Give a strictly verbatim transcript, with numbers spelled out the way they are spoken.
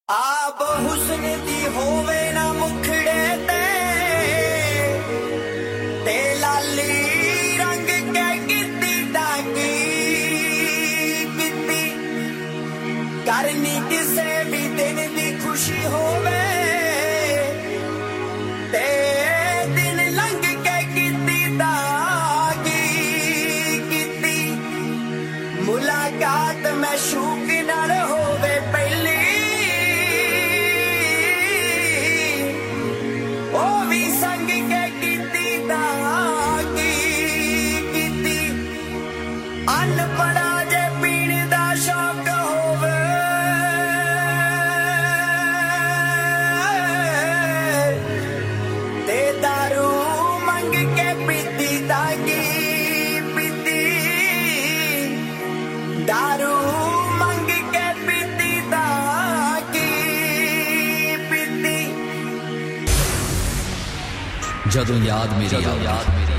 ਆਬ ਹੁਸਨ ਦੀ ਹੋਵੇ ਨਾ ਮੁਖੜੇ ਤੇ ਤੇ ਲਾਲੀ ਰੰਗ ਕੇ ਕੀਤੀ ਟਾਕੀ ਕੀਤੀ ਕਰਨੀ ਕਿਸੇ ਵੀ ਦਿਨ ਦੀ ਖੁਸ਼ੀ ਹੋਵੇ ਤੇ ਦਿਨ ਲੰਘ ਕੇ ਕੀਤੀ ਟਾਕੀ ਕੀਤੀ ਮੁਲਾਕਾਤ ਮੈਂ ਸ਼ੂਕ ਨਾਲ ਹੋਵੇ ਪਹਿਲੀ ਅਨਪੜਾ ਜੇ ਪੀਣ ਦਾ ਸ਼ੌਕ ਹੋਵੇ ਤੇ ਦਾਰੂ ਮੰਗ ਕੇ ਪੀਤੀ ਤਾਗੀ ਪੀਤੀ ਦਾਰੂ ਮੰਗ ਕੇ ਪੀਤੀ ਤਾਗੀ ਪੀਤੀ ਜਦੋਂ ਯਾਦ ਮੇਰੀ ਯਾਦ